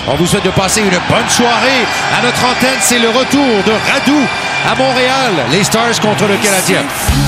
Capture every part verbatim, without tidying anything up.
On vous souhaite de passer une bonne soirée. À notre antenne, c'est le retour de Radou à Montréal. Les Stars contre le Canadien.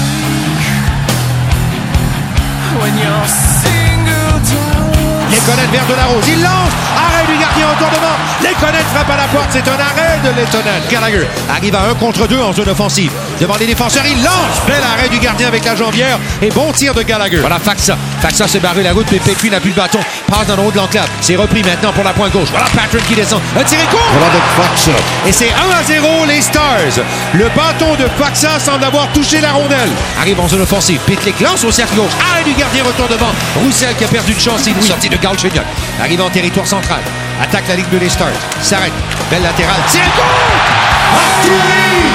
Lekonen vers de la Rose. Il lance. Arrêt du gardien en tournement. Lekonen frappe à la porte. C'est un arrêt de Lekonen. Gallagher arrive à un contre deux en zone offensive. Devant les défenseurs, il lance. Bel arrêt du gardien avec la jambière. Et bon tir de Gallagher. Voilà Faksa. Faksa s'est barré la route, mais Pétuit n'a plus le bâton. Passe dans le haut de l'enclave. C'est repris maintenant pour la pointe gauche. Voilà Patrick qui descend. Un tiré court. Voilà de Faksa. Et c'est un à zéro les Stars. Le bâton de Faksa semble avoir touché la rondelle. Arrive en zone offensive. Pitlick lance au cercle gauche. Arrêt du gardien, retour devant. Roussel qui a perdu une chance inouïe. Sortie de Galchenyuk. Arrive en territoire central. Attaque la ligne de les Stars. S'arrête. Belle latérale. Tiré court. Arturi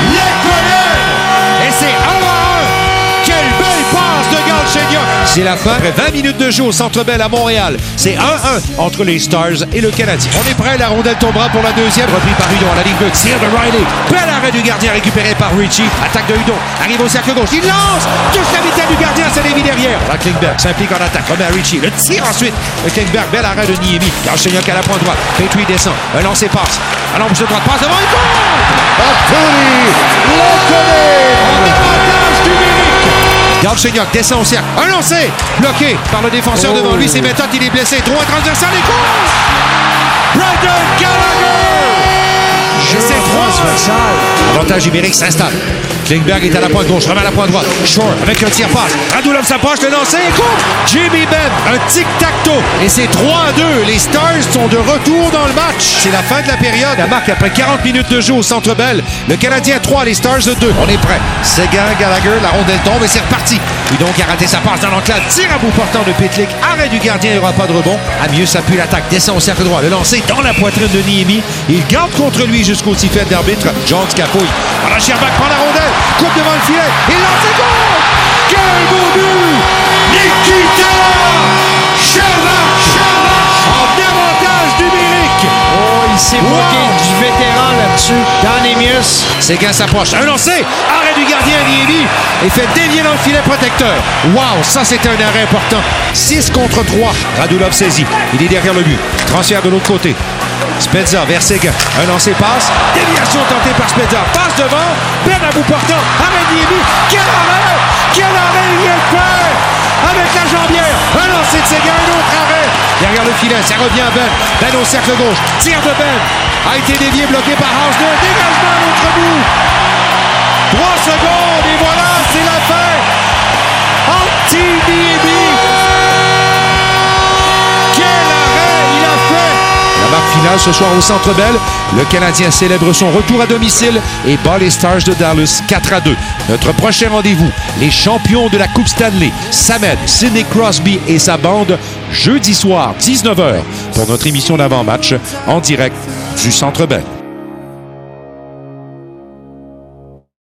Lekonen. Et c'est un à un. Quelle belle passe de Galchenyuk. C'est la fin. Après vingt minutes de jeu au Centre Bell à Montréal. C'est un à un entre les Stars et le Canadien. On est prêt. La rondelle tombera pour la deuxième. Repris par Hudon à la ligne de tir de Riley. Bel arrêt du gardien récupéré par Ritchie. Attaque de Hudon. Arrive au cercle gauche. Il lance. Touche la vitesse du gardien. C'est Lévy derrière. La Klingberg s'implique en attaque. Remet à Ritchie. Le tir ensuite. Le Klingberg. Bel arrêt de Niemi. Galchenyuk à la pointe droite. Pétuit descend. Un lancer passe. Un embouche de droite. Passe devant. Il goal. Arturi Lekonen. En avantage numérique. Galchenyuk descend au cercle. Un lancer bloqué par le défenseur oh. devant lui. C'est méthode, il est blessé. Droit transversal et course. Brendan Gallagher. Et c'est trois. Avantage numérique s'installe. Klingberg est à la pointe gauche, remet à la pointe droite. Shore avec un tir-passe. Radulov s'approche, le lancer et court. Jimmy Benn, un tic-tac-toe. Et c'est trois à deux. Les Stars sont de retour dans le match. C'est la fin de la période. La marque après quarante minutes de jeu au Centre Bell. Le Canadien trois, les Stars deux. On est prêt. Seguin, Gallagher, la rondelle tombe et c'est reparti. Hudon qui a raté sa passe dans l'enclave. Tire à bout portant de Pitlick. Arrêt du gardien, il n'y aura pas de rebond. Amieux s'appuie l'attaque, descend au cercle droit. Le lancer dans la poitrine de Niemi. Il garde contre lui jusqu'au sifflet d'arbitre. Jones capouille. Voilà, Sherbak prend la rondelle. Coupe devant le filet. Il lance et goal! Quel beau but! Nikita Sherbak! En avantage numérique! Oh, il s'est bloqué wow. du vétéran là-dessus. Danemius. Seguin s'approche. Un lancer! Arrêt du gardien Niemi. Et fait dévier dans le filet protecteur. Wow, ça c'est un arrêt important. six contre trois. Radulov saisit. Il est derrière le but. Transfert de l'autre côté. Spezza vers Seguin. Un lancer passe. Déviation tentée par Spezza. Passe devant. Ben à bout portant. Arrêt Niemi. Quel arrêt! Quel arrêt il vient de faire! Avec la jambière. Un lancer de Seguin. Un autre arrêt. Derrière le filet. Ça revient à Ben. Ben au cercle gauche. Tir de Ben. A été dévié, bloqué par Hausner. Dégagement à l'autre bout. Trois secondes. Et voilà, c'est la fin. Anti-Niemi. La marque finale ce soir au Centre Bell. Le Canadien célèbre son retour à domicile et bat les Stars de Dallas quatre à deux. Notre prochain rendez-vous, les champions de la Coupe Stanley, Samed, Sidney Crosby et sa bande, jeudi soir, dix-neuf heures, pour notre émission d'avant-match en direct du Centre Bell.